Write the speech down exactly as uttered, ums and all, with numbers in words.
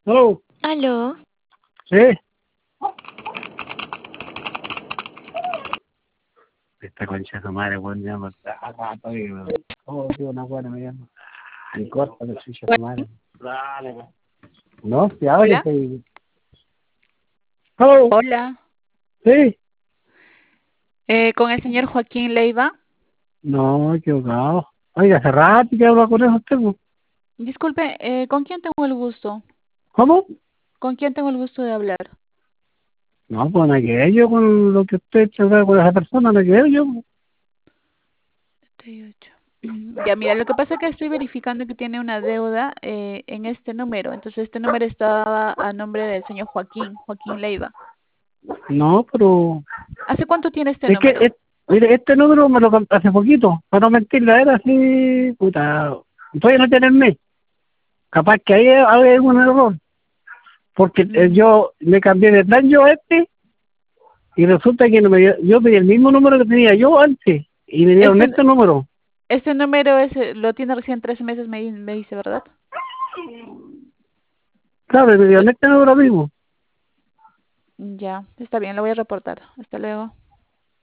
Hello. Aló, Sí. Esta concha de su madre, weón, ya me está rato y weón. Oh, tío, una buena me llama. Y corta de chucha de su madre. Dale, weón. No, si ahora hola, estoy. Hello. hola. Sí. Eh, con el señor Joaquín Leiva. No, equivocado. Oiga, hace rato que hablo con eso usted, pues. Disculpe, eh, ¿con quién tengo el gusto? ¿Cómo? ¿Con quién tengo el gusto de hablar? No, pues nada que ver yo con lo que usted trata con esa persona, nada que ver yo. treinta y ocho. Mm, Ya, mira, lo que pasa es que estoy verificando que tiene una deuda eh, en este número. Entonces, este número estaba a nombre del señor Joaquín, Joaquín Leiva. No, pero. ¿Hace cuánto tiene este Es que, número? es- mire, este número me lo compré hace poquito. Para no mentirle, era así. Puta. Todavía no tiene el mes. Capaz que ahí hay algún error. Porque eh, Mm, yo me cambié de plan yo a este y resulta que no me dio- yo pedí el mismo número que tenía yo antes y me dieron Este, este número. este número es, eh, lo tiene recién tres meses, me, di- me dice, ¿verdad? Claro, y me dieron este número mismo. Ya, está bien, lo voy a reportar. Hasta luego.